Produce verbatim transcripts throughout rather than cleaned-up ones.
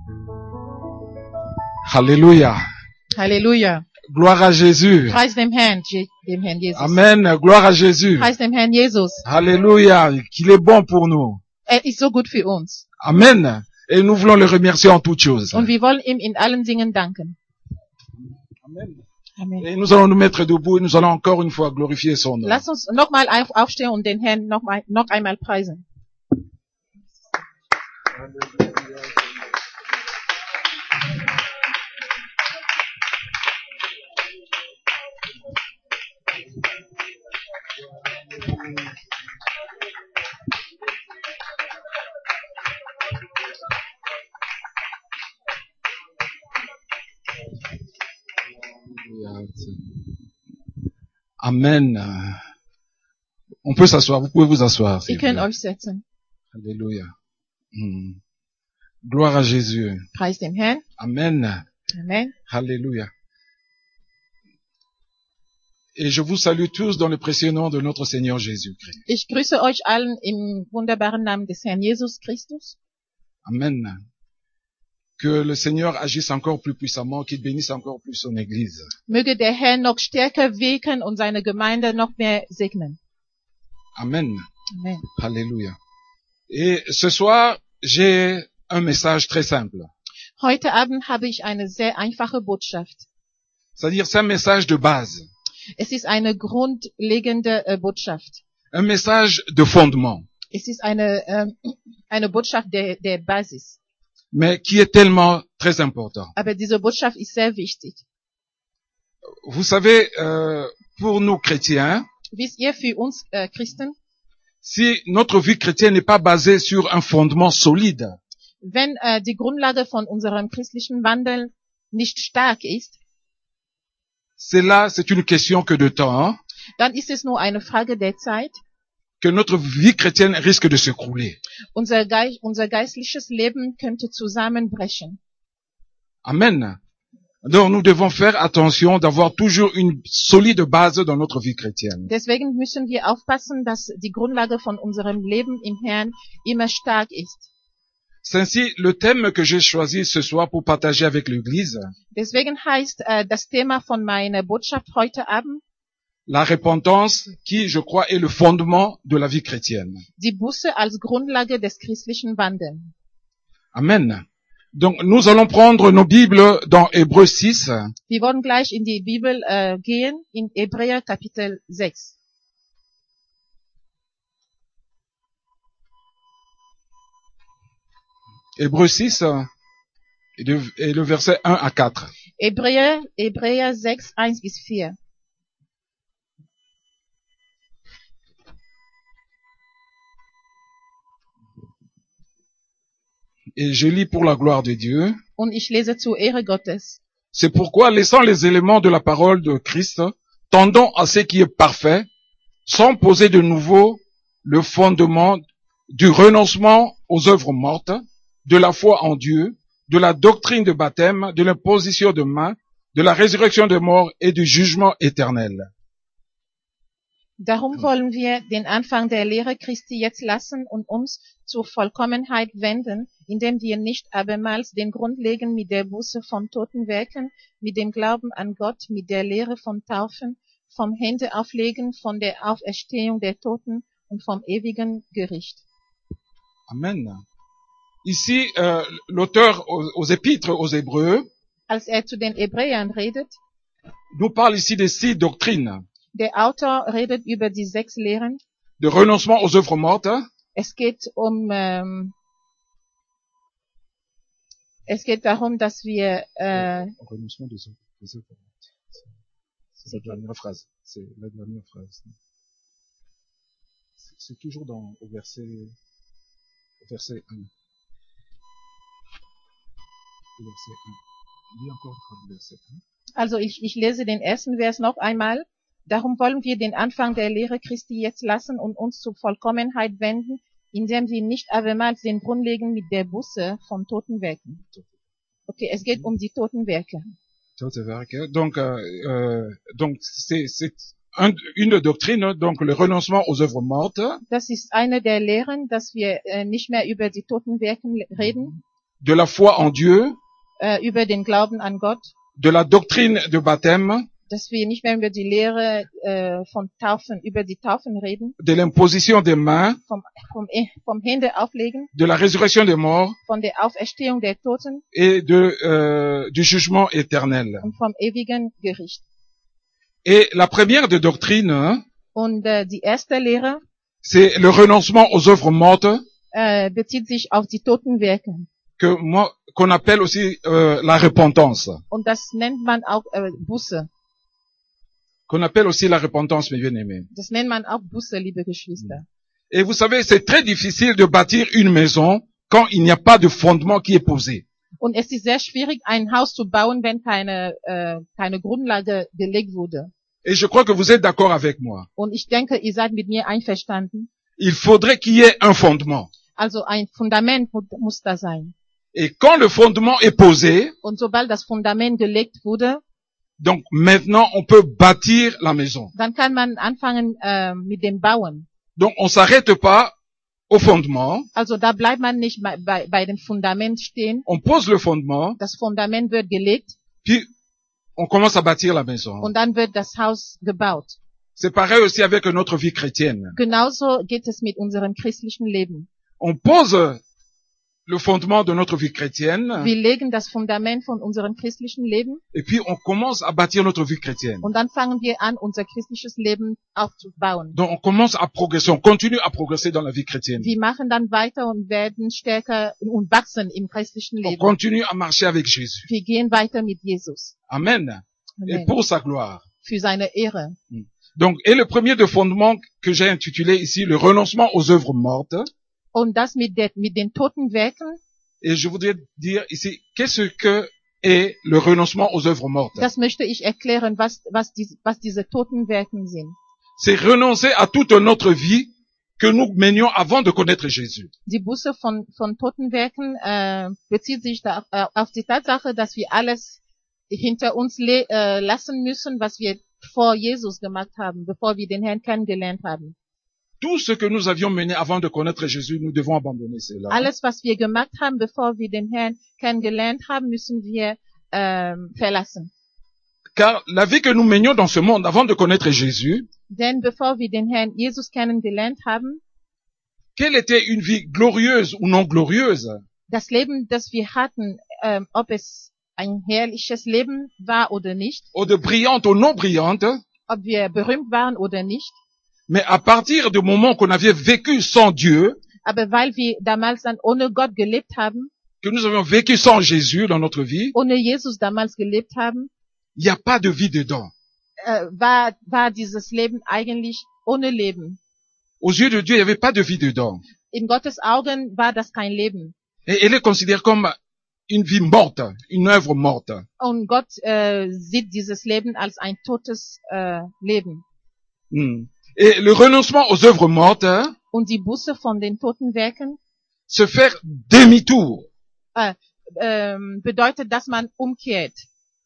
Alléluia. Halleluja. Gloire à Jésus. Preis dem Herrn, Je- dem Herrn Jesus. Amen. Gloire à Jésus. Preis dem Herrn Jesus. Alléluia. Qu'il est bon pour nous. Er ist so gut für uns. Amen. Et nous voulons le remercier en toutes choses. Und wir wollen ihm in allen Dingen danken. Amen. Amen. Et nous allons nous mettre debout et nous allons encore une fois glorifier son nom. Lass uns nochmal auf, aufstehen und den Herrn noch, mal, noch einmal preisen. Amen. On peut s'asseoir. Vous pouvez vous asseoir. s'il Ihr vous könnt plaît. euch setzen. Alléluia. Hmm. Gloire à Jésus. Preis dem Herrn. Amen. Amen. Alléluia. Et je vous salue tous dans le précieux nom de notre Seigneur Jésus-Christ. Ich grüße euch allen im wunderbaren Namen des Herrn Jesus Christus. Amen. Que le Seigneur agisse encore plus puissamment, qu'il bénisse encore plus son Église. Möge der Herr noch stärker wirken und seine Gemeinde noch mehr segnen. Amen. Amen. Alléluia. Et ce soir, j'ai un message très simple. Heute Abend habe ich eine sehr einfache Botschaft. C'est-à-dire, c'est un message de base. Es ist eine grundlegende äh, Botschaft. Un message de fondement. Es ist eine, ähm, eine Botschaft der, der Basis. Mais qui est tellement très important. Aber diese Botschaft ist sehr wichtig. Vous savez, euh, pour nous chrétiens, Wisst ihr, für uns äh, Christen, si notre vie chrétienne n'est pas basée sur un fondement solide, wenn äh, die Grundlage von unserem christlichen Wandel nicht stark ist, c'est là, c'est une question que de temps, dann ist es nur eine Frage der Zeit. que notre vie chrétienne risque de s'écrouler. Unser, Geist, unser geistliches Leben könnte zusammenbrechen. Amen. Donc nous devons faire attention d'avoir toujours une solide base dans notre vie chrétienne. Deswegen müssen wir aufpassen, dass die Grundlage von unserem Leben im Herrn immer stark ist. C'est ainsi le thème que j'ai choisi ce soir pour partager avec l'Église, Deswegen heißt äh, das Thema von meiner Botschaft heute Abend la repentance qui, je crois, est le fondement de la vie chrétienne. die Buße als Grundlage des christlichen Wandels. Amen. Donc nous allons prendre nos Bibles dans Hébreux six. Wir wollen gleich in die Bibel äh, gehen, in Hebräer Kapitel sechs. Hébreux six et, de, et le verset un à quatre. Hebräer, Hebräer sechs, eins bis vier. Et je lis pour la gloire de Dieu. Und ich lese zur Ehre Gottes. C'est pourquoi, laissant les éléments de la parole de Christ, tendons à ce qui est parfait, sans poser de nouveau le fondement du renoncement aux œuvres mortes, de la foi en Dieu, de la doctrine de baptême, de l'imposition de main, de la résurrection des morts et du jugement éternel. Darum wollen wir den Anfang der Lehre Christi jetzt lassen und uns zur Vollkommenheit wenden, indem wir nicht abermals den Grund legen mit der Buße von toten Werken, mit dem Glauben an Gott, mit der Lehre von Taufen, vom Händeauflegen, von der Auferstehung der Toten und vom ewigen Gericht. Amen. Ici, euh, l'auteur aux, aux épîtres aux Hébreux Als er zu den Hebräern redet, nous parle ici des six doctrines. der Autor redet über die sechs Lehren. De renoncement aux œuvres mortes, Es geht um, ähm, es geht darum, dass wir, äh, renoncement des œuvres, des œuvres mortes. C'est la dernière phrase. C'est la dernière phrase. C'est- C'est toujours dans, au verset, au verset un. Au verset un. Lis encore une fois le verset un. also ich, ich lese den ersten Vers noch einmal. Darum wollen wir den Anfang der Lehre Christi jetzt lassen und uns zur Vollkommenheit wenden, indem wir nicht abermals den Grund legen mit der Buße von toten Werken. Okay, es geht um die toten Werke. Tote Werke. Donc, euh, euh, donc c'est, c'est un, une doctrine, donc le renoncement aux œuvres mortes, Das ist eine der Lehren, dass wir äh, nicht mehr über die toten Werken le- reden. de la foi en Dieu, äh, über den Glauben an Gott, de la doctrine de baptême, dass wir nicht mehr über die Lehre äh, von Taufen, über die Taufen reden, de l'imposition des mains, vom, vom, vom Hände auflegen, de la résurrection des morts von der Auferstehung der Toten et de, euh, du jugement éternel. und vom ewigen Gericht. Et la première des doctrines, Und äh, die erste Lehre c'est le renoncement aux œuvres mortes, äh, bezieht sich auf die toten Werke. que moi, qu'on appelle aussi euh, la repentance. Und das nennt man auch äh, Buße. Qu'on appelle aussi la repentance, mes bien-aimés. Das nennt man auch Buße, liebe Geschwister. Et vous savez, c'est très difficile de bâtir une maison quand il n'y a pas de fondement qui est posé. Und es ist sehr schwierig, ein Haus zu bauen, wenn keine, äh, keine Grundlage gelegt wurde. Et je crois que vous êtes d'accord avec moi. Und ich denke, ihr seid mit mir einverstanden. Il faudrait qu'il y ait un fondement. Also ein Fundament mu- muss da sein. Et quand le fondement est posé, Und sobald das Fundament gelegt wurde, donc maintenant on peut bâtir la maison. dann kann man anfangen äh, mit dem Bauen. Donc on s'arrête pas au fondement, Also da bleibt man nicht bei, bei, bei dem Fundament stehen. on pose le fondement, Das Fundament wird gelegt puis on commence à bâtir la maison. und dann wird das Haus gebaut. C'est pareil aussi avec notre vie chrétienne. Genauso geht es mit unserem christlichen Leben. On pose le fondement de notre vie chrétienne, Wir legen das Fundament von unserem christlichen Leben et puis on commence à bâtir notre vie chrétienne. und dann fangen wir an, unser christliches Leben aufzubauen. Donc on commence à progresser, on continue à progresser dans la vie chrétienne. Wir machen dann weiter und werden stärker und wachsen im christlichen On Leben. continue à marcher avec Jésus. Wir gehen weiter mit Jesus. Amen. Et Amen. pour sa gloire. Für seine Ehre. Donc, et le premier de fondement que j'ai intitulé ici, le renoncement aux œuvres mortes. Und das mit, der, mit den toten Werken, Et je voudrais dire ici, qu'est-ce que est le renoncement aux œuvres mortes? das möchte ich erklären, was, was, die, was diese toten Werken sind. C'est renoncer à toute notre vie que nous menions avant de connaître Jésus. Die Buße von, von toten Werken äh, bezieht sich da, äh, auf die Tatsache, dass wir alles hinter uns le äh, lassen müssen, was wir vor Jesus gemacht haben, bevor wir den Herrn kennengelernt haben. Tout ce que nous avions mené avant de connaître Jésus, nous devons abandonner cela. Alles, was wir gemacht haben, bevor wir den Herrn kennengelernt haben, müssen wir ähm, verlassen. Car la vie que nous menions dans ce monde avant de connaître Jésus, Denn bevor wir den Herrn Jesus kennengelernt haben, quelle était une vie glorieuse ou non glorieuse, das Leben, das wir hatten, ähm, ob es ein herrliches Leben war oder nicht, ou de brillante ou non brillante, ob wir berühmt waren oder nicht, mais à partir du moment qu'on avait vécu sans Dieu, aber weil wir damals dann ohne Gott gelebt haben, que nous avions vécu sans Jésus dans notre vie, ohne Jesus damals gelebt haben, il n'y a pas de vie dedans. äh, war, war dieses Leben eigentlich ohne Leben. Aux yeux de Dieu, il n'y avait pas de vie dedans. In Gottes Augen war das kein Leben. Et elle est considérée comme une vie morte, une œuvre morte. Und Gott äh, sieht dieses Leben als ein totes äh, Leben. Hmm. Et le renoncement aux œuvres mortes, hein, Und die Buße von den toten Werken se faire demi-tour, äh, ähm, bedeutet, dass man umkehrt.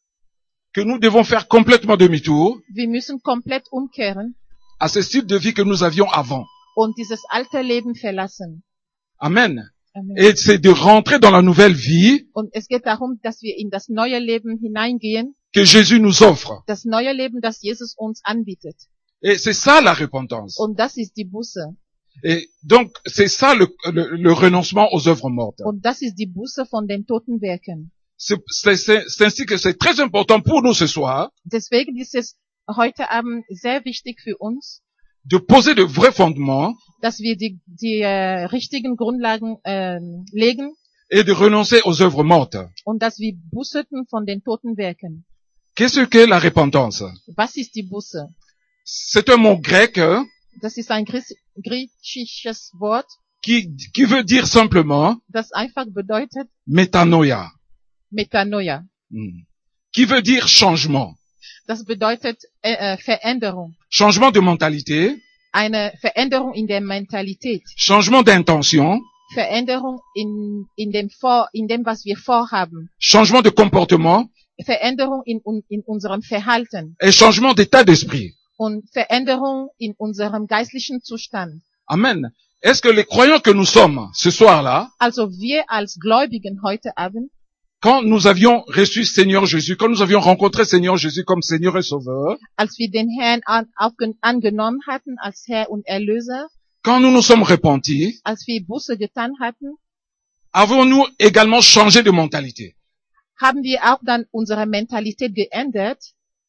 que nous devons faire complètement demi-tour Wir müssen komplett umkehren à ce style de vie que nous avions avant. und dieses alte Leben verlassen. Amen. Amen. Et c'est de rentrer dans la nouvelle vie Und es geht darum, dass wir in das neue Leben hineingehen, que Jésus nous offre. das neue Leben, das Jesus uns anbietet. Et c'est ça la repentance. Und das ist die Buße. Et donc, c'est ça le, le, le renoncement aux œuvres mortes. Und das ist die Buße von den toten Werken. C'est c'est- c'est- c'est ainsi que c'est très important pour nous ce soir Deswegen ist es heute Abend sehr wichtig für uns, de poser de vrais fondements dass wir die, die äh, richtigen Grundlagen äh, legen et de renoncer aux œuvres mortes. und dass wir bußeten von den toten Werken. Qu'est-ce qu'est la repentance? Was ist die Buße? C'est un mot grec hein, Das ist ein Gries- griechisches Wort, qui, qui veut dire simplement das einfach bedeutet metanoia, Metanoia. Hmm. qui veut dire changement. Das bedeutet äh, äh, Veränderung. Changement de mentalité, Eine Veränderung in der Mentalität. changement d'intention, Veränderung in, in, dem Vor, in dem, was wir vorhaben. changement de comportement Veränderung in, in unserem Verhalten. et changement d'état d'esprit. Und Veränderung in unserem geistlichen Zustand. Amen. Est-ce que les croyants que nous sommes ce soir-là, Also wir als Gläubigen heute Abend, quand nous avions reçu Seigneur Jésus, quand nous avions rencontré Seigneur Jésus comme Seigneur et Sauveur, als wir den Herrn an, aufgen, angenommen hatten als Herr und Erlöser, quand nous nous sommes repentis, als wir Buße getan hatten, avons-nous également changé de mentalité? haben wir auch dann unsere Mentalität geändert?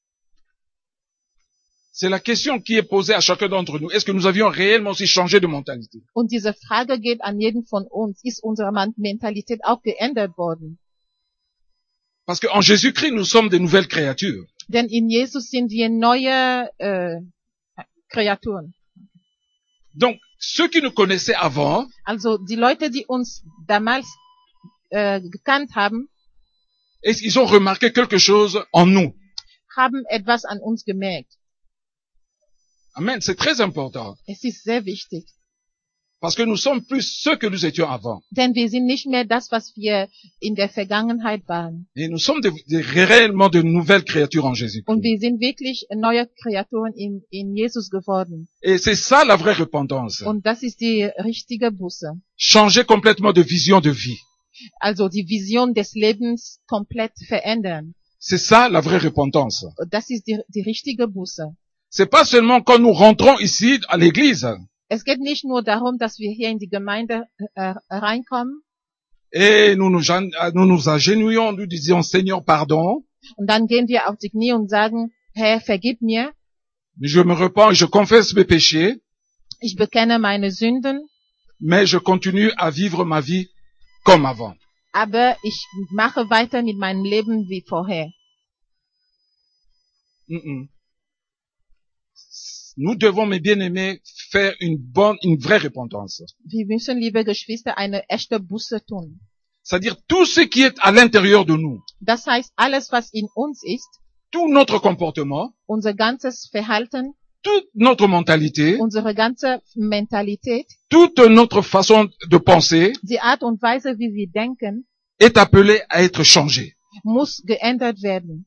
C'est la question qui est posée à chacun d'entre nous. Est-ce que nous avions réellement aussi changé de mentalité? Und diese Frage geht an jeden von uns. Ist unsere Man- Mentalität auch geändert worden? Parce qu'en Jésus-Christ, nous sommes des nouvelles créatures. Denn in Jesus sind wir neue äh, Kreaturen. Donc, ceux qui nous connaissaient avant, Also die Leute, die uns damals äh, gekannt haben, et ils ont remarqué quelque chose en nous. haben etwas an uns gemerkt. Amen. C'est très important. Es ist sehr wichtig. Parce que nous sommes plus ceux que nous étions avant. Denn wir sind nicht mehr das, was wir in der Vergangenheit waren. Et nous sommes des, des- réellement de nouvelles créatures en Und Jésus-Christ. wir sind wirklich neue Kreaturen in, in Jesus geworden. Et c'est ça la vraie repentance. Und das ist die richtige Buße. Changer complètement de vision de vie. Also die Vision des Lebens komplett verändern. C'est ça la vraie repentance. Und das ist die, die richtige Buße. C'est pas seulement quand nous rentrons ici à l'église Es geht nicht nur darum, dass wir hier in die Gemeinde äh, reinkommen et nous nous, gen- nous nous agenouillons, nous disions Seigneur pardon, und dann gehen wir auf die Knie und sagen, Herr, vergib mir, je me repens, je confesse mes péchés, ich bekenne meine Sünden, mais je continue à vivre ma vie comme avant. aber ich mache weiter mit meinem Leben wie vorher. Mm-mm. Nous devons, mes bien-aimés, faire une bonne, une vraie repentance. Wir müssen, liebe Geschwister, eine echte Buße tun. C'est-à-dire tout ce qui est à l'intérieur de nous, Das heißt, alles, was in uns ist, tout notre comportement, unser ganzes Verhalten, toute notre mentalité, unsere ganze Mentalität, toute notre façon de penser die Art und Weise, wie wir denken, est appelée à être changée muss geändert werden,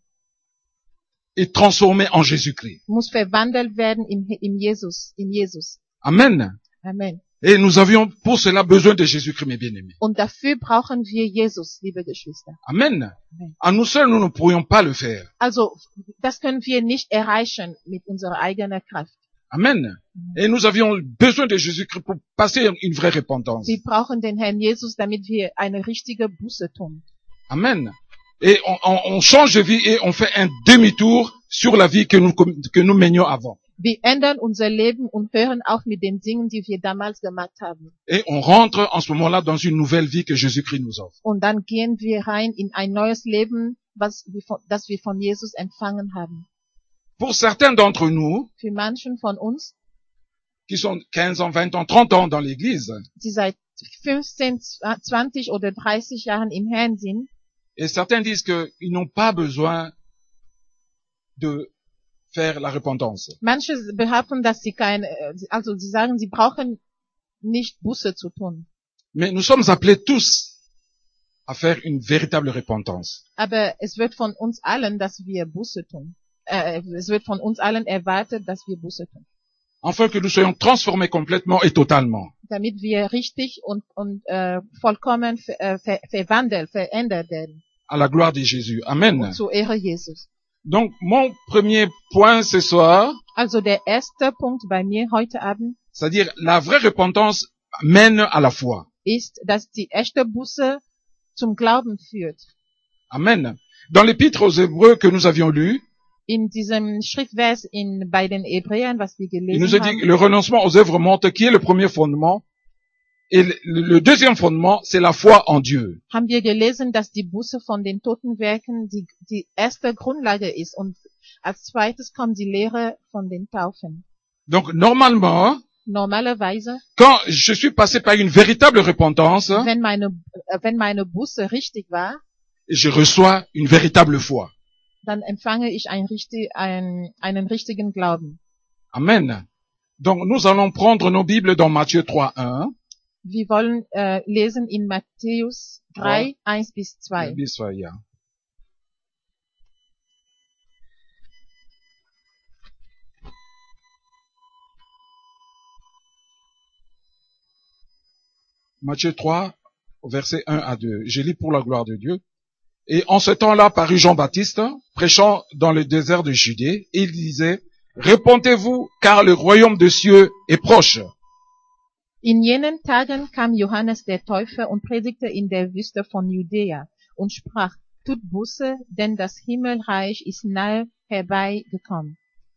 et transformée en Jésus-Christ. muss verwandelt werden in, in Jesus, in Jesus. Amen. Amen. Et nous avions pour cela besoin de Jésus-Christ, mes bien-aimés. Und dafür brauchen wir Jesus, liebe Geschwister. Amen. Amen. À nous seuls, nous ne pourrions pas le faire. Also, das können wir nicht erreichen mit unserer eigenen Kraft. Amen. Et nous avions besoin de Jésus-Christ pour passer une vraie repentance. Wir brauchen den Herrn Jesus, damit wir eine richtige Buße tun. Amen. Et on, on, on change de vie et on fait un demi-tour sur la vie que nous, que nous menions avant. Wir ändern unser Leben und hören auf mit den Dingen, die wir damals gemacht haben. Et on rentre en ce moment-là dans une nouvelle vie que Jésus-Christ nous offre. Und dann gehen wir rein in ein neues Leben, was wir von, das wir von Jesus empfangen haben. Pour certains d'entre nous, Für manchen von uns, qui sont quinze ans, vingt ans, trente ans dans l'église, die seit fünfzehn, zwanzig oder dreißig Jahren im Herrn sind, et certains disent qu'ils n'ont pas besoin de faire la repentance. manche behaupten, dass sie keine, also sie sagen, sie brauchen nicht Buße zu tun. Mais nous sommes appelés tous à faire une véritable repentance. Aber es wird von uns allen, dass wir Buße tun. Äh, es wird von uns allen erwartet, dass wir Buße tun. Afin que nous soyons transformés complètement et totalement. Damit wir richtig und, und äh, vollkommen ver, äh, ver, verwandelt, verändert werden. À la gloire de Jésus. Amen. Und zur Ehre Jesus. Donc, mon premier point ce soir, Also der erste Punkt bei mir heute Abend c'est-à-dire la vraie repentance mène à la foi. ist, dass die echte Buße zum Glauben führt. Amen. Dans l'épître aux Hébreux que nous avions lu, In diesem Schriftvers in, bei den Hebräern, was wir il nous gelesen a dit haben, le renoncement aux œuvres mortes qui est le premier fondement. Et le, le deuxième fondement, c'est la foi en Dieu. haben wir gelesen, dass die Buße von den toten Werken die, die erste Grundlage ist. Und als zweites kommt die Lehre von den Taufen. Donc, normalement, Normalerweise, quand je suis passé par une véritable repentance, wenn meine, äh, wenn meine Buße richtig war, je reçois une véritable foi. dann empfange ich ein richtig, ein, einen richtigen Glauben. Amen. Donc, nous allons prendre nos Bibles dans Matthieu trois, un. Wir wollen äh, lesen in Matthäus drei, eins bis zwei. Bis zwei, ja. Matthieu trois, versets un à deux. Je lis pour la gloire de Dieu. Et en ce temps-là parut Jean-Baptiste, prêchant dans le désert de Judée, et il disait, repentez-vous, car le royaume des cieux est proche. In jenen Tagen kam Johannes der Täufer und predigte in der Wüste von Judäa und sprach, tut Buße, denn das Himmelreich ist nahe herbeigekommen.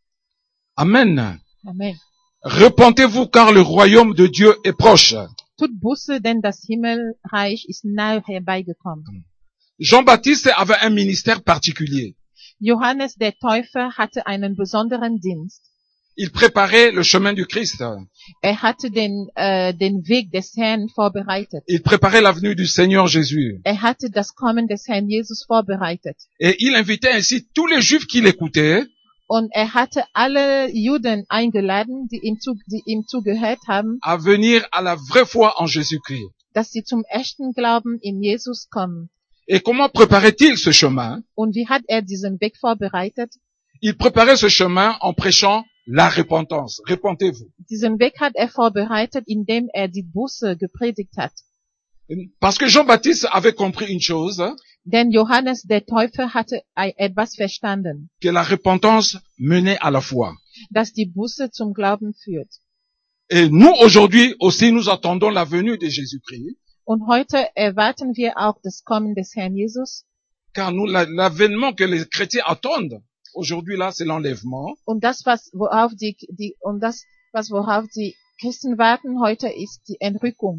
Amen. Amen. Repentez-vous, car le royaume de Dieu est proche. Tut Buße, denn das Himmelreich ist nahe herbeigekommen. Jean-Baptiste avait un ministère particulier. Johannes der Täufer hatte einen besonderen Dienst. Il préparait le chemin du Christ. Er hatte den, äh, den Weg des Herrn vorbereitet. Il préparait l'avenue du Seigneur Jésus. Er hatte das Kommen des Herrn Jesus vorbereitet. Et il invitait ainsi tous les Juifs qui l'écoutaient Und er hatte alle Juden eingeladen, die ihm, zu, die ihm zugehört haben, à venir à la vraie foi en Jésus-Christ. dass sie zum echten Glauben in Jesus kommen. Et comment préparait-il ce chemin? Und wie hat er diesen Weg vorbereitet? Il préparait ce chemin en prêchant la repentance. Repentez-vous. Diesen Weg hat er vorbereitet, indem er die Buße gepredigt hat. Parce que Jean-Baptiste avait compris une chose, Denn Johannes der Täufer hatte ei- etwas verstanden, que la repentance menait à la foi. dass die Buße zum Glauben führt. Et nous, aujourd'hui, aussi, nous attendons la venue de Jésus-Christ, Und heute erwarten wir auch das Kommen des Herrn Jesus. car nous, la- l'avènement que les chrétiens attendent, aujourd'hui, là, c'est l'enlèvement. Und das, was, worauf die, die, und das, was, worauf die Christen warten heute, ist die Entrückung.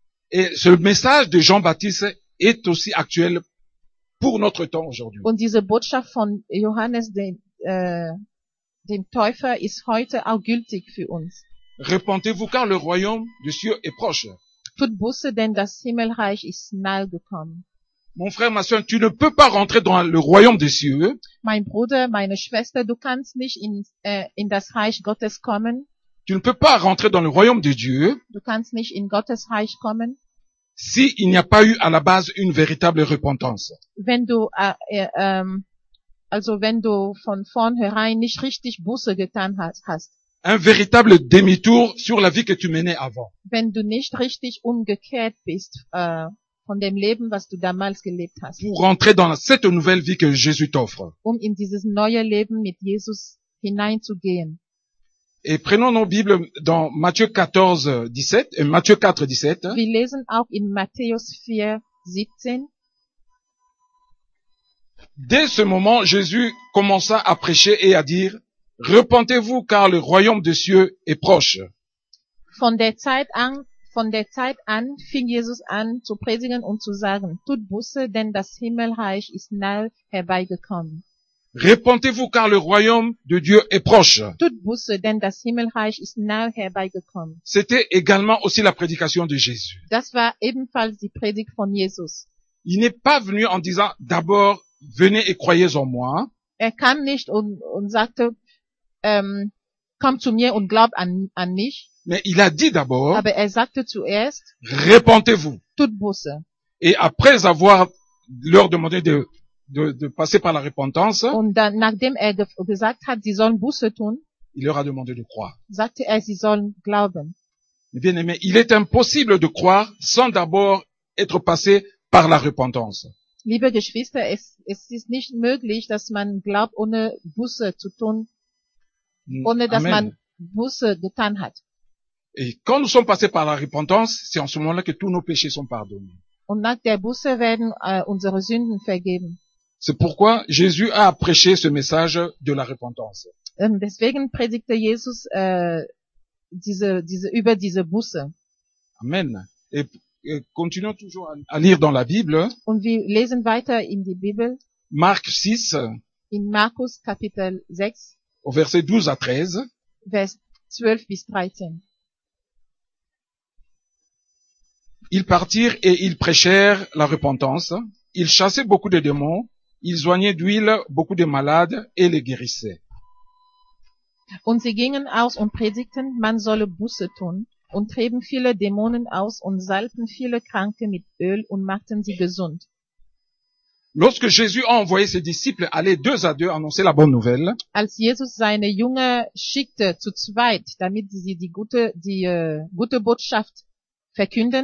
Et ce message de Jean-Baptiste est aussi actuel pour notre temps aujourd'hui. Und diese Botschaft von Johannes, den, äh, dem Täufer, ist heute auch gültig für uns. Repentez-vous, car le royaume des cieux est proche. Tut Buße, denn das Himmelreich ist nahe gekommen. Mon frère, ma soeur, tu ne peux pas rentrer dans le royaume des cieux Mein Bruder, meine Schwester, du kannst nicht in, äh, in das Reich Gottes kommen. Tu ne peux pas rentrer dans le royaume de Dieu Du kannst nicht in Gottes Reich kommen, si il n'y a pas eu à la base une véritable repentance. wenn du, äh, äh, ähm, also wenn du von vornherein nicht richtig Buße getan hast, hast. Un véritable demi-tour sur la vie que tu menais avant. Wenn du nicht richtig umgekehrt bist, äh, von dem Leben, was du damals gelebt hast, Pour rentrer dans cette nouvelle vie que Jésus t'offre. um in dieses neue Leben mit Jesus hineinzugehen. Et prenons nos Bibles dans Matthieu quatorze, dix-sept, et Matthieu quatre, dix-sept. Wir lesen auch in Matthäus vier, siebzehn. Dès ce moment, Jésus commença à prêcher et à dire, repentez-vous car le royaume des cieux est proche. Von der Zeit an, von der Zeit an fing Jesus an zu predigen und zu sagen, tut Buße, denn das Himmelreich ist nahe herbeigekommen. Repentez-vous car le royaume de Dieu est proche. Tut Buße, denn das Himmelreich ist nahe herbeigekommen. C'était également aussi la prédication de Jésus. Das war ebenfalls die Predigt von Jesus. Il n'est pas venu en disant, d'abord, venez et croyez en moi. Er kam nicht und, und sagte, ähm, komm zu mir und glaub an, an mich, Mais il a dit d'abord, aber er sagte zuerst, repentez-vous. tut Buße. Et après avoir leur demandé de, de, de passer par la repentance, Und dann, nachdem er ge gesagt hat, sie sollen Buße tun, il leur a demandé de croire. sagte er, sie sollen glauben. Mais bien aimé, il est impossible de croire sans d'abord être passé par la repentance. Liebe Geschwister, es, es ist nicht möglich, dass man glaubt, ohne Buße zu tun, ohne dass Amen. man Buße getan hat. Et quand nous sommes passés par la repentance, c'est en ce moment-là que tous nos péchés sont pardonnés. Und nach der Buße werden äh, unsere Sünden vergeben. C'est pourquoi Jésus a prêché ce message de la repentance. Ähm, deswegen predigte Jesus äh, diese, diese, über diese Buße. Amen. Et, et continuons toujours à, à lire dans la Bible, Und wir lesen weiter in die Bibel, Marc six, in Markus Kapitel sechs, au verset douze à treize. Vers zwölf bis dreizehn. Ils partirent et ils prêchèrent la repentance. Ils chassaient beaucoup de démons. Ils oignaient d'huile beaucoup de malades et les guérissaient. Und sie gingen aus und predigten, man solle Buße tun, und trieben viele Dämonen aus und salbten viele Kranke mit Öl und machten sie gesund. Lorsque Jésus a envoyé ses disciples aller deux à deux annoncer la bonne nouvelle, Als Jesus seine Jünger schickte zu zweit, damit sie die gute, die äh, gute Botschaft verkünden,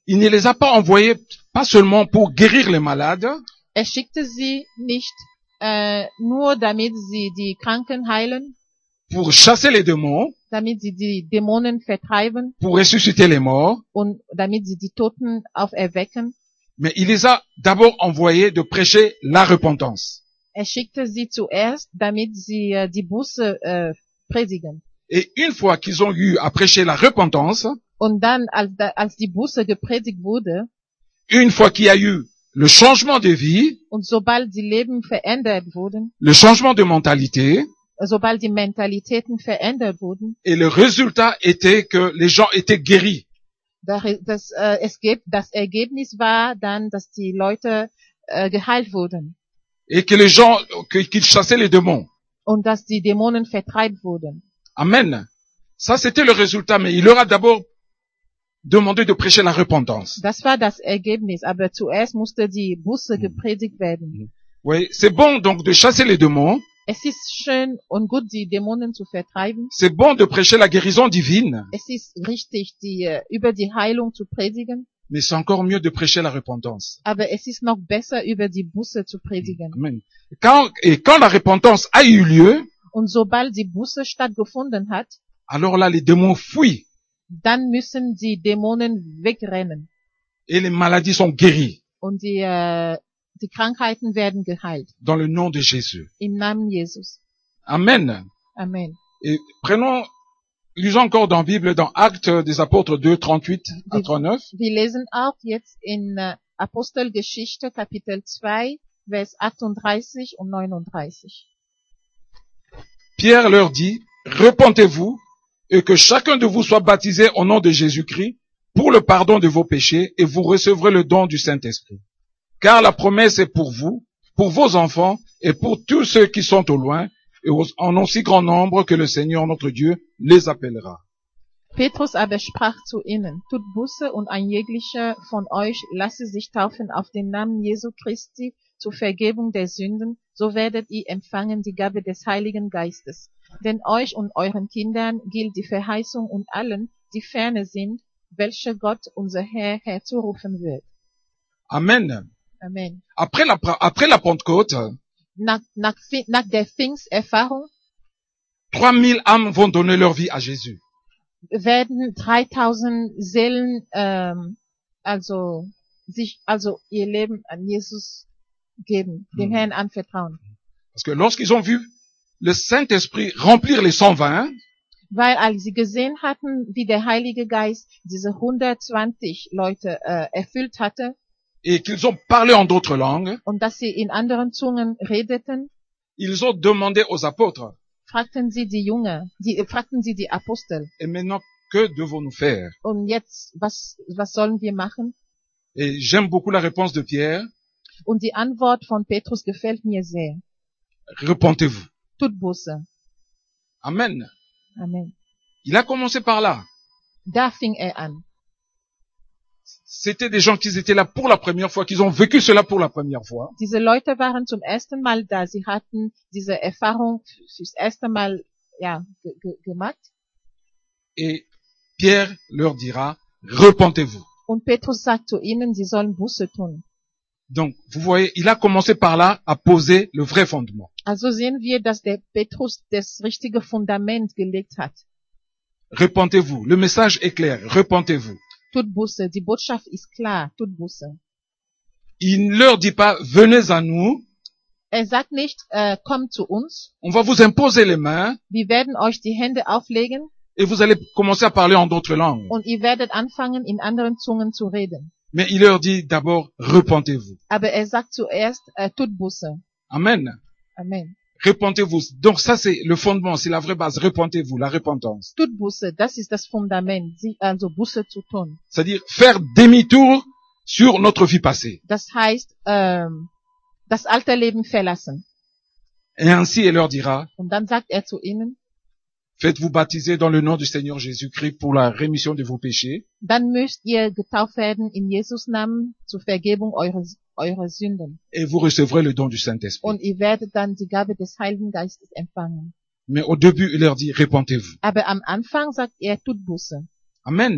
il ne les a pas envoyés pas seulement pour guérir les malades, Er schickte sie nicht äh, nur, damit sie die Kranken heilen, pour chasser les démons, damit sie die Dämonen vertreiben pour ressusciter les morts, und damit sie die Toten auferwecken. mais il les a d'abord envoyés de prêcher la repentance. Er schickte sie zuerst, damit sie äh, die Buße äh, predigen. Et une fois qu'ils ont eu à prêcher la repentance, Und dann, als, da- als die Buße gepredigt wurde une fois qu'il y a eu le changement de vie, und sobald die Leben verändert wurden, le changement de mentalité, sobald die Mentalitäten verändert wurden, et le résultat était que les gens étaient guéris. da- das, äh, es gibt, das Ergebnis war dann, dass die Leute äh, geheilt wurden Et que les gens, que- qu'ils chassaient les démons. und dass die Dämonen vertreibt wurden. Amen. Ça, c'était le résultat, mais il leur a d'abord demandé de prêcher la repentance. Das war das Ergebnis, aber zuerst musste die Buße gepredigt werden. Oui, c'est bon donc de chasser les démons, Es ist schön und gut, die Dämonen zu vertreiben. c'est bon de prêcher la guérison divine, Es ist richtig, die, äh, über die Heilung zu predigen. mais c'est encore mieux de prêcher la repentance. Aber es ist noch besser, über die Buße zu predigen. Amen. Quand, et quand la repentance a eu lieu, Und sobald die Buße stattgefunden hat, alors là, les démons fuient dann müssen die Dämonen wegrennen. et les maladies sont guéries Und die, äh, die Krankheiten werden geheilt. dans le nom de Jésus. Im Namen Jesus. Amen. Amen. Et prenons, lisons encore dans la Bible, dans Actes des Apôtres deux, trente-huit à trente-neuf. Wir lesen auch jetzt in äh, Apostelgeschichte Kapitel zwei, Vers achtunddreißig und neununddreißig. Pierre leur dit, repentez-vous et que chacun de vous soit baptisé au nom de Jésus-Christ pour le pardon de vos péchés et vous recevrez le don du Saint-Esprit. Car la promesse est pour vous, pour vos enfants et pour tous ceux qui sont au loin et en aussi grand nombre que le Seigneur notre Dieu les appellera. Petrus aber sprach zu ihnen, tut Buße und ein jeglicher von euch lasse sich taufen auf den Namen Jesu Christi zur Vergebung der Sünden, so werdet ihr empfangen die Gabe des Heiligen Geistes. Denn euch und euren Kindern gilt die Verheißung und allen, die ferne sind, welche Gott unser Herr herzurufen wird. Amen. Amen. Après la, après la Pentecôte, Nach, nach, nach der Pfingsterfahrung trois mille âmes vont donner leur vie à Jésus. werden dreitausend Seelen, ähm, also, sich, also ihr Leben an Jesus geben, dem Mhm. Herrn anvertrauen. Parce que lorsqu'ils ont vu le Saint-Esprit remplir les cent vingt, Weil als sie gesehen hatten, wie der Heilige Geist diese hundertzwanzig Leute äh, erfüllt hatte et qu'ils ont parlé en d'autres langues, und dass sie in anderen Zungen redeten, ils ont demandé aux apôtres, fragten sie die Jünger, die, äh, fragten sie die Apostel. et maintenant, que devons-nous faire? Und jetzt, was, was sollen wir machen? Et j'aime beaucoup la réponse de Pierre, Und die Antwort von Petrus gefällt mir sehr. repentez-vous. Tut Buße. Amen. Amen. Il a commencé par là. Da fing er an. C'était des gens qui étaient là pour la première fois, qui ont vécu cela pour la première fois. Diese Leute waren zum ersten Mal da. Sie hatten diese Erfahrung fürs erste Mal, ja, ge ge gemacht. Et Pierre leur dira, repentez-vous. Und Petrus sagt zu ihnen, sie sollen Buße tun. Donc, vous voyez, il a commencé par là à poser le vrai fondement. Also sehen wir, dass der Petrus das richtige Fundament gelegt hat. Repentez-vous. Le message est clair. Repentez-vous. Tut Buße. Die Botschaft ist klar. Tut Buße. Il ne leur dit pas, venez à nous, Er sagt nicht, äh, kommt zu uns. on va vous imposer les mains Wir werden euch die Hände auflegen et vous allez commencer à parler en d'autres langues. und ihr werdet anfangen, in anderen Zungen zu reden. Mais il leur dit d'abord, repentez-vous. Aber er sagt zuerst, äh, tut Buße. Amen. Amen. Repentez-vous. Donc ça, c'est le fondement, c'est la vraie base. Repentez-vous, la repentance. Tut Buße, das ist das Fundament, sie- also Buße zu tun. C'est-à-dire faire demi-tour sur notre vie passée. Das heißt, ähm, das alte Leben verlassen. Et ainsi, il leur dira, Und dann sagt er zu ihnen, faites-vous baptiser dans le nom du Seigneur Jésus-Christ pour la rémission de vos péchés dann müsst ihr getauft werden in Jesus Namen zur Vergebung eurer, eurer Sünden. et vous recevrez le don du Saint-Esprit. Und ihr werdet dann die Gabe des Heiligen Geistes empfangen. Mais au début, il leur dit, repentez-vous. Aber am Anfang sagt er, tut Buße. Amen.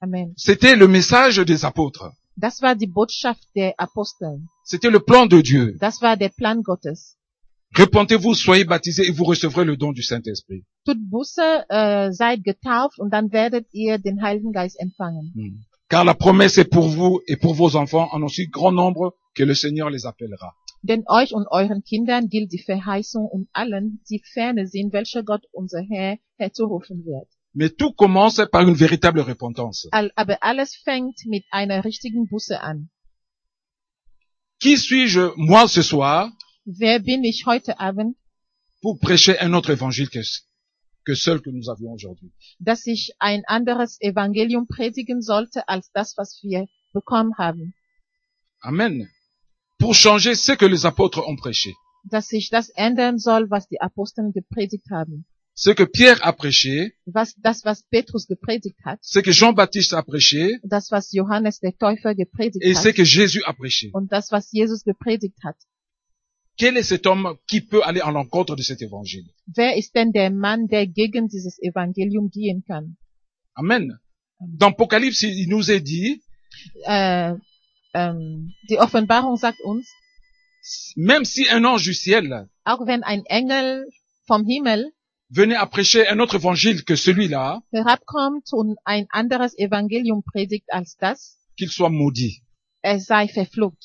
Amen. C'était le message des apôtres. Das war die Botschaft der Apostel. C'était le plan de Dieu. Das war der Plan Gottes. Repentez-vous, soyez baptisés et vous recevrez le don du Saint-Esprit. Tut Buße, äh, seid getauft und dann werdet ihr den Heiligen Geist empfangen. Hmm. Car la promesse est pour vous et pour vos enfants en aussi grand nombre que le Seigneur les appellera. Denn euch und euren Kindern gilt die Verheißung und allen, die ferne sind, welche Gott unser Herr herzurufen wird. Mais tout commence par une véritable repentance. All, aber alles fängt mit einer richtigen Buße an. Qui suis-je, moi, ce soir, Wer bin ich heute Abend, pour prêcher un autre évangile que, que celui que nous avions aujourd'hui? dass ich ein anderes Evangelium predigen sollte als das, was wir bekommen haben? Amen. Pour changer ce que les apôtres ont prêché. Dass ich das ändern soll, was die Apostel gepredigt haben. Ce que Pierre a prêché, Was, das, was Petrus gepredigt hat, ce que Jean-Baptiste a prêché, das, was Johannes der Täufer gepredigt et ce hat que Jésus a prêché. und das, was Jesus gepredigt hat. Quel est cet homme qui peut aller à l'encontre de cet évangile? Wer ist denn der Mann, der gegen dieses Evangelium gehen kann? Amen. Dans Apocalypse, il nous est dit, Äh, ähm, die Offenbarung sagt uns, même si un ange du ciel auch wenn ein Engel vom Himmel venait à prêcher un autre évangile que celui-là, herabkommt und ein anderes Evangelium predigt als das, qu'il soit maudit. er sei verflucht.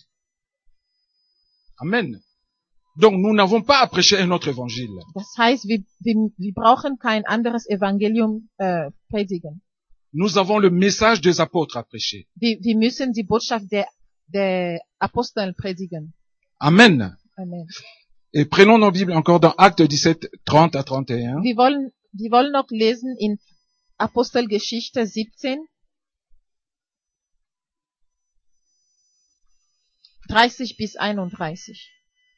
Amen. Donc nous n'avons pas à prêcher un autre évangile. Das heißt, wir, wir, wir brauchen kein anderes Evangelium äh, predigen. Nous avons le message des apôtres à prêcher. Wir, wir müssen die Botschaft der, der Apostel predigen. Amen. Amen. Et prenons nos Bibles encore dans Actes dix-sept, trente à trente et un. Wir wollen, wir wollen noch lesen in Apostelgeschichte siebzehn, dreißig bis einunddreißig.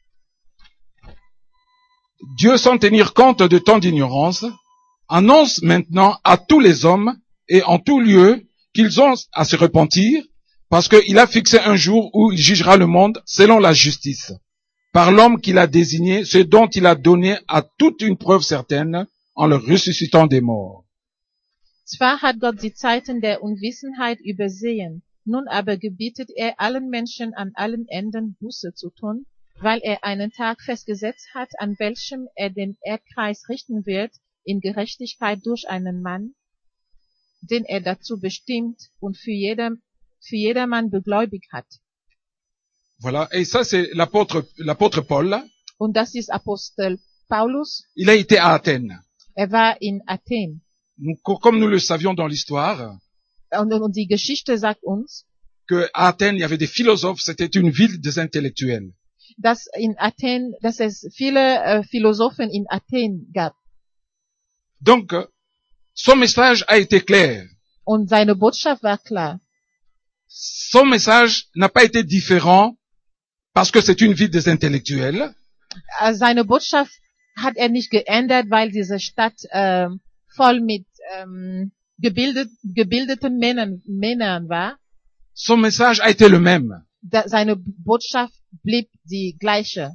Dieu, sans tenir compte de tant d'ignorance, annonce maintenant à tous les hommes et en tout lieu qu'ils ont à se repentir, parce qu'il a fixé un jour où il jugera le monde selon la justice, par l'homme qu'il a désigné, ce dont il a donné à toute une preuve certaine, en le ressuscitant des morts. Zwar hat Gott die Zeiten der Unwissenheit übersehen, nun aber gebietet er allen Menschen an allen Enden Buße zu tun, weil er einen Tag festgesetzt hat, an welchem er den Erdkreis richten wird, in Gerechtigkeit durch einen Mann, den er dazu bestimmt und für jeder, für jedermann begläubigt hat. Voilà. Et ça, c'est l'apôtre, l'apôtre Paul. Und das ist Apostel Paulus. Il a été à Athènes. Er war in Athen. Nous, comme nous le savions dans l'histoire, Und, und die Geschichte sagt uns, que à Athènes, il y avait des philosophes, c'était une ville des intellectuels. dass in Athen, dass es viele äh, Philosophen in Athen gab. Donc, son message a été clair. Und seine Botschaft war klar. Son message n'a pas été différent parce que c'est une ville des intellectuels, Äh, Seine Botschaft hat er nicht geändert, weil diese Stadt äh, voll mit ähm, gebildet, gebildeten Männern, Männern war. son message a été le même. Da, seine Botschaft blieb die gleiche.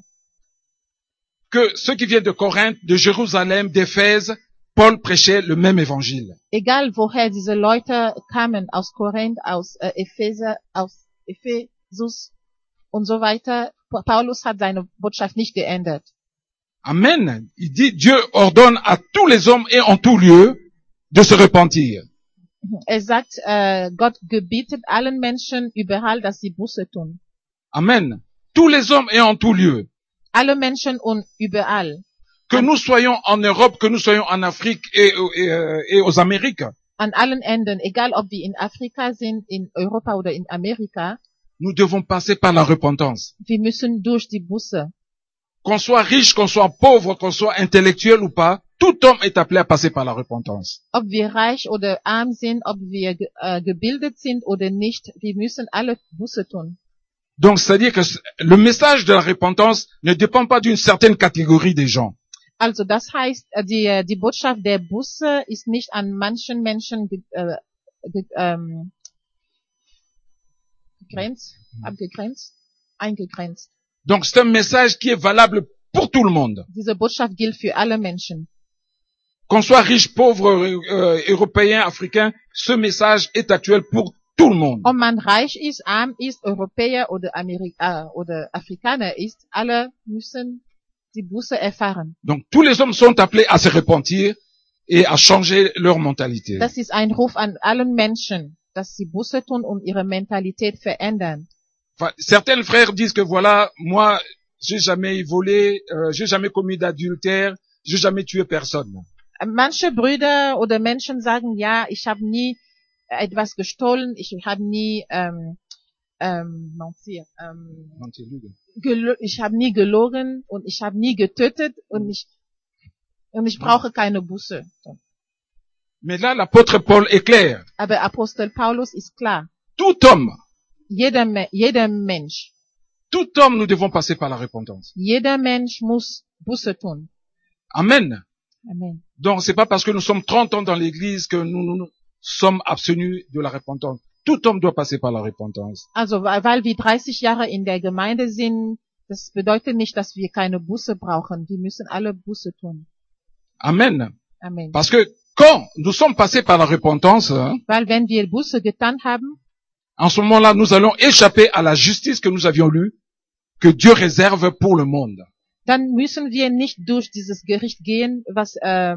Que ceux qui viennent de Corinthe, de Jérusalem, d'Éphèse, Paul prêchait le même évangile. Egal woher diese Leute kamen, aus Korinth, aus äh, Epheser, aus Ephesus und so weiter, Paulus hat seine Botschaft nicht geändert. Amen. Il dit, Dieu ordonne à tous les hommes et en tout lieu de se repentir. Er sagt, äh, Gott gebietet allen Menschen überall, dass sie Buße tun. Amen. Tous les hommes et en tout lieu. Alle Menschen und überall. Que nous soyons en Europe, que nous soyons en Afrique et, et, et aux Amériques. An allen Enden, egal ob wir in Afrika sind, in Europa oder in Amerika, Nous devons passer par la repentance. wir müssen durch die Buße. Qu'on soit riche, qu'on soit pauvre, qu'on soit intellectuel ou pas, tout homme est appelé à passer par la repentance. Ob wir reich oder arm sind, ob wir ge- äh, gebildet sind oder nicht, wir müssen alle Buße tun. Donc, c'est-à-dire que le message de la repentance ne dépend pas d'une certaine catégorie des gens. Also das heißt, äh, die, äh, die Botschaft der Buße ist nicht an manchen Menschen ge, äh, ge, ähm, begrenzt, abgegrenzt, eingegrenzt. Donc, c'est un message qui est valable pour tout le monde. Diese Botschaft gilt für alle Menschen. Qu'on soit riche, pauvre, euh, européen, africain, ce message est actuel pour tout le monde. Ob man reich ist, arm ist, Europäer oder, Ameri äh, oder Afrikaner ist, alle müssen die Buße erfahren. Donc tous les hommes sont appelés à se repentir et à changer leur mentalité. Das ist ein Ruf an allen Menschen, dass sie Buße tun und ihre Mentalität verändern. Enfin, certains frères disent que voilà, moi, j'ai jamais volé, euh, j'ai jamais commis d'adultère, j'ai jamais tué personne. Manche Brüder oder Menschen sagen, ja, ich habe nie etwas gestohlen, ich habe nie ähm, ähm, mentir, ähm, gelo- ich habe nie gelogen und ich habe nie getötet und ich und ich brauche keine Buße. Mais là, l'apôtre Paul est clair. Aber Apostel Paulus ist klar. Tout homme, Jeder, Me- jeder Mensch, tout homme, nous devons passer par la repentance. jeder Mensch muss Buße tun. Amen. Amen. Donc c'est pas parce que nous sommes trente ans dans l'église que nous, nous, nous sommes abstenus de la repentance. Tout homme doit passer par la repentance. Also, weil weil wir dreißig Jahre in der Gemeinde sind, das bedeutet nicht, dass wir keine Buße brauchen. Wir müssen alle Buße tun. Amen. Amen. Parce que quand nous sommes passés par la repentance, hein, Weil wenn wir Buße getan haben, en ce moment-là, nous allons échapper à la justice que nous avions lue, que Dieu réserve pour le monde. dann müssen wir nicht durch dieses Gericht gehen, was äh,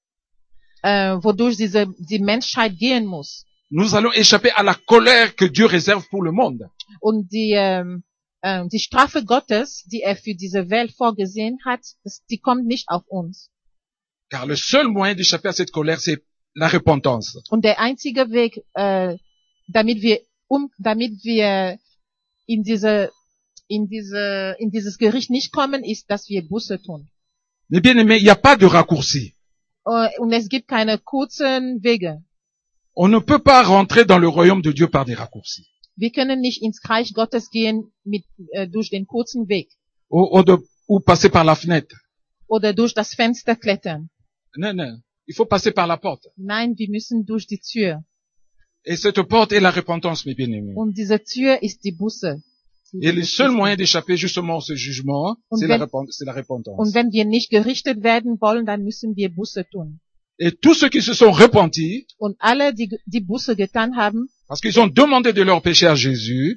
äh, wodurch diese die Menschheit gehen muss. Nous allons échapper à la colère que Dieu réserve pour le monde. Und die ähm, äh, die Strafe Gottes, die er für diese Welt vorgesehen hat, das, die kommt nicht auf uns. Car le seul moyen d'échapper à cette colère, c'est la repentance. Und der einzige Weg, äh, damit wir um, damit wir in diese in diese in dieses Gericht nicht kommen, ist, dass wir Buße tun. Mais bien aimé, il n'y a pas de raccourci. Äh, Und es gibt keine kurzen Wege. On ne peut pas rentrer dans le royaume de Dieu par des raccourcis. Wir können nicht ins Reich Gottes gehen mit äh, durch den kurzen Weg Ou, ou, de- ou passer par la fenêtre. oder durch das Fenster klettern. Non, non. Il faut passer par la porte. Nein, wir müssen durch die Tür. Et cette porte est la repentance, mes bien-aimés. Und diese Tür ist die Buße. Et le seul moyen d'échapper justement à ce jugement, Und c'est la, wenn- repent- c'est la repentance. Und wenn wir nicht gerichtet werden wollen, dann müssen wir Buße tun. Et tous ceux qui se sont repentis, Und alle, die die Buße getan haben, parce qu'ils ont demandé de leur péché à Jésus,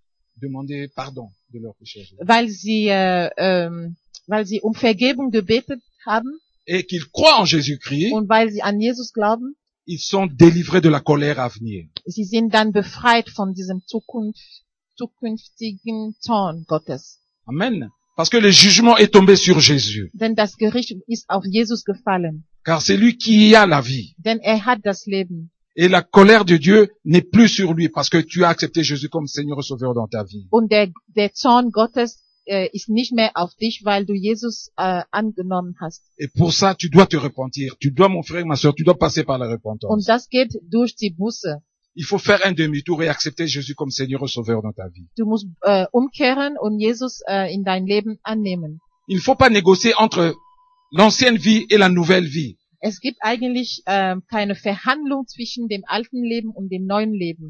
demandé pardon de leur péché à Jésus, weil sie äh, ähm, weil sie um Vergebung gebetet haben et qu'ils croient en Jésus-Christ, und weil sie an Jesus glauben, ils sont délivrés de la colère à venir. sie sind dann befreit von diesem Zukunft, zukünftigen Zorn Gottes. Amen. Parce que le jugement est tombé sur Jésus. Denn das Gericht ist auf Jesus gefallen. Car c'est lui qui a la vie. Denn er hat das Leben. Et la colère de Dieu n'est plus sur lui parce que tu as accepté Jésus comme Seigneur et Sauveur dans ta vie. Und der, der Zorn Gottes äh, ist nicht mehr auf dich, weil du Jesus äh, angenommen hast. Et pour ça, tu dois te repentir. Tu dois, mon frère, ma soeur, tu dois passer par la repentance. Und das geht durch die Buße. Il faut faire un demi-tour et accepter Jésus comme Seigneur et Sauveur dans ta vie. Du musst äh, umkehren und Jesus äh, in dein Leben annehmen. Il ne faut pas négocier entre l'ancienne vie et la nouvelle vie. Es gibt eigentlich äh, keine Verhandlung zwischen dem alten Leben und dem neuen Leben.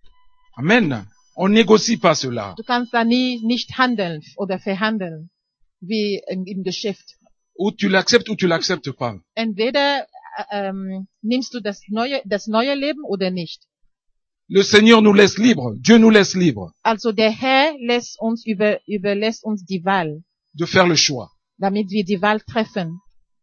Amen. On négocie pas cela. Du kannst da nie nicht handeln oder verhandeln, wie im, im Geschäft. Ou tu l'acceptes ou tu l'acceptes pas. Entweder äh, ähm, nimmst du das neue, das neue Leben oder nicht. Le Seigneur nous laisse libres. Dieu nous laisse libres Also der Herr lässt uns über, überlässt uns die Wahl, de faire le choix. damit wir die Wahl treffen.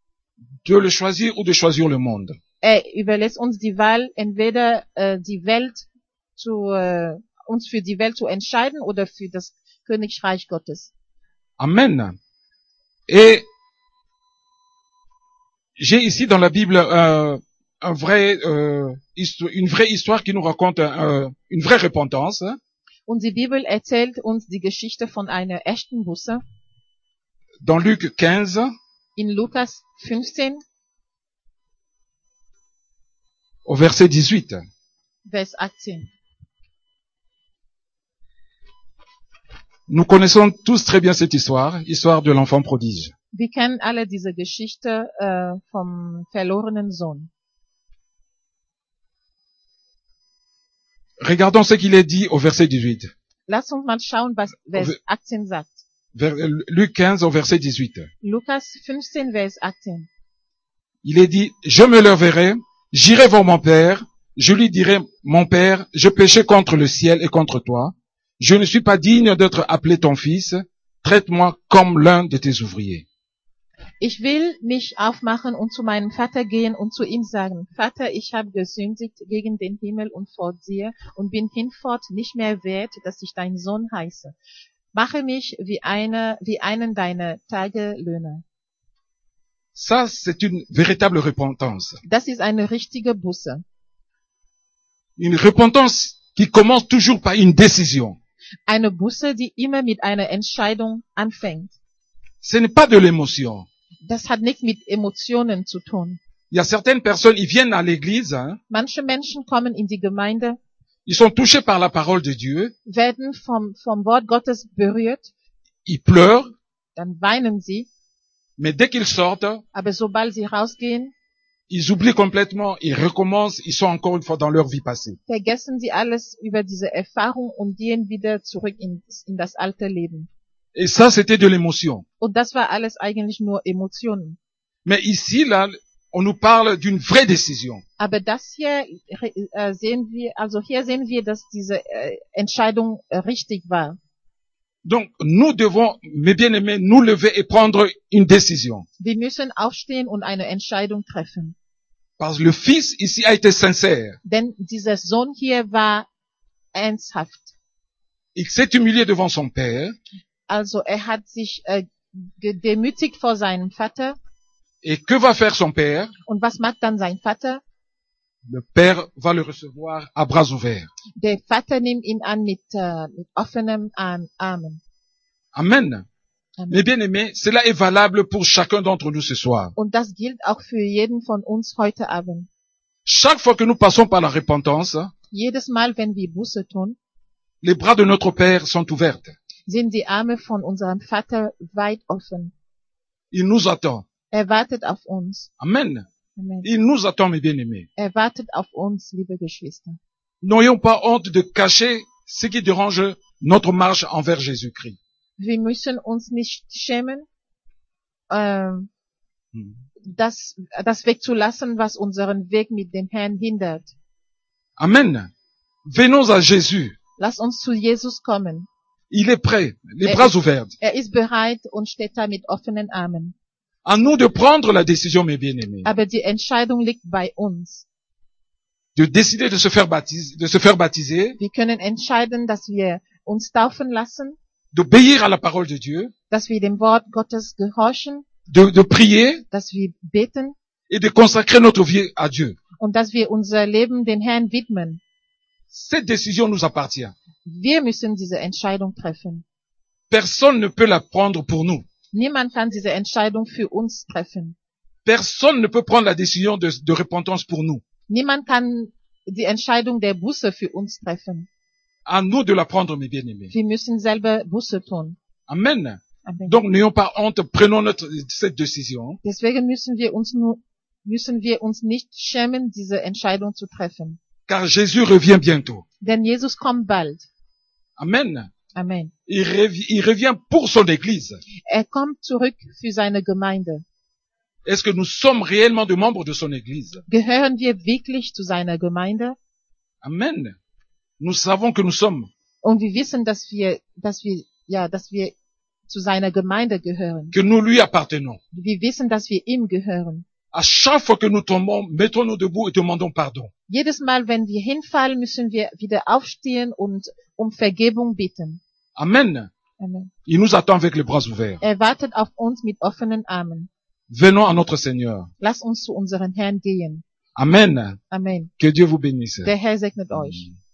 De le choisir ou de choisir le monde. Er überlässt uns die Wahl, entweder äh, die Welt zu, äh, uns für die Welt zu entscheiden oder für das Königreich Gottes. Amen. Et j'ai ici dans la Bible euh, un vrai, euh, histo- une vraie histoire qui nous raconte euh, une vraie repentance. hein. Und die Bibel erzählt uns die Geschichte von einer echten Buße. Dans Luc quinze, In Lukas fünfzehn, au verset dix-huit. Vers achtzehn. Nous connaissons tous très bien cette histoire, histoire de l'enfant prodige. Wir kennen alle diese Geschichte äh, vom verlorenen Sohn. Regardons ce qu'il est dit au verset dix-huit. Lass uns mal schauen, was Vers Vers- achtzehn sagt. Vers- Luc quinze au verset dix-huit. Lukas fünfzehn, Vers achtzehn. il est dit, je me lèverai, j'irai voir mon père, je lui dirai, mon père, je péchai contre le ciel et contre toi. Je ne suis pas digne d'être appelé ton fils. Traite-moi comme l'un de tes ouvriers. Ich will mich aufmachen und zu meinem Vater gehen und zu ihm sagen, Vater, ich habe gesündigt gegen den Himmel und vor dir und bin hinfort nicht mehr wert, dass ich dein Sohn heiße. Mache mich wie eine, wie einen deiner Tagelöhner. Ça, c'est une véritable repentance. Das ist eine richtige Buße. Une repentance qui commence toujours par une décision. Eine Buße, die immer mit einer Entscheidung anfängt. Ce n'est pas de l'émotion. Das hat nichts mit Emotionen zu tun. Il y a certaines personnes, ils viennent à l'église, hein, Manche Menschen kommen in die Gemeinde, ils sont touchés par la parole de Dieu, werden vom, vom Wort Gottes berührt, ils pleurent, dann weinen sie, mais dès qu'ils sortent, aber sobald sie rausgehen, ils oublient complètement, ils recommencent, ils sont encore une fois dans leur vie passée. vergessen sie alles über diese Erfahrung und gehen wieder zurück in, in das alte Leben. Et ça, c'était de l'émotion. Und das war alles eigentlich nur Emotionen. Mais ici, là, on nous parle d'une vraie décision. Aber das hier äh, sehen wir, also hier sehen wir, dass diese äh, Entscheidung äh, richtig war. Donc, nous devons, mes bien-aimés, nous lever et prendre une décision. Wir müssen aufstehen und eine Entscheidung treffen. Parce que le Fils ici a été sincère. Denn dieser Sohn hier war ernsthaft. Il s'est humilié devant son Père. Also er hat sich äh, gedemütigt vor seinem Vater. Et que va faire son Père? Und was macht dann sein Vater? Le Père va le recevoir à bras ouverts. Der Vater nimmt ihn an mit, äh, mit offenem Arm, Armen. Amen. Amen. Mes bien-aimés, cela est valable pour chacun d'entre nous ce soir. Und das gilt auch für jeden von uns heute Abend. Chaque fois que nous passons par la repentance, Jedes Mal, wenn wir Buße tun, les bras de notre Père sont ouverts. sind die Arme von unserem Vater weit offen. Il nous attend. Er wartet auf uns. Amen. Amen. Il nous attend, mes bien-aimés. Er wartet auf uns, liebe Geschwister. N'ayons pas honte de cacher ce qui dérange notre marche envers Jésus-Christ. Wir müssen uns nicht schämen, ähm, Hmm. das, das wegzulassen, was unseren Weg mit dem Herrn hindert. Amen. Venons à Jésus. Lass uns zu Jesus kommen. Il est prêt, les Er bras ist- ouverts. Er ist bereit und steht da mit offenen Armen. À nous de prendre la décision, mes bien-aimés, Aber die Entscheidung liegt bei uns. de décider de se faire baptiser, de se faire baptiser, Wir können entscheiden, dass wir uns taufen lassen, d'obéir à la parole de Dieu, dass wir dem Wort Gottes gehorchen, de, de prier dass wir beten et de consacrer notre vie à Dieu. und dass wir unser Leben dem Herrn widmen. Cette décision nous appartient. Wir müssen diese Entscheidung treffen. Personne ne peut la prendre pour nous. Niemand kann diese Entscheidung für uns treffen. Personne ne peut prendre la décision de, de repentance pour nous. Niemand kann die Entscheidung der Buße für uns treffen. À nous de la prendre, mes bien-aimés. Wir müssen selber Buße tun. Amen. Amen. Donc, n'ayons pas honte, prenons notre, cette décision. Deswegen müssen wir uns nur, müssen wir uns nicht schämen, diese Entscheidung zu treffen. Car Jésus revient bientôt. Denn Jesus kommt bald. Amen. Amen. Il, rev- il revient pour son Église. Er kommt zurück für seine Gemeinde. Est-ce que nous sommes réellement des membres de son Église? Gehören wir wirklich zu seiner Gemeinde? Amen. Nous savons que nous sommes. Und wir wissen, dass wir, dass wir, ja, dass wir zu seiner Gemeinde gehören. Que nous lui appartenons. Wir wissen, dass wir ihm gehören. À chaque fois que nous tombons, mettons-nous debout et demandons pardon. Jedes Mal, wenn wir hinfallen, müssen wir wieder aufstehen und um Vergebung bitten. Amen. Amen. Il nous attend avec les bras ouverts. Er wartet auf uns mit offenen Armen. Venons à notre Seigneur. Lass uns zu unserem Herrn gehen. Amen. Amen. Que Dieu vous bénisse. Der Herr segnet euch.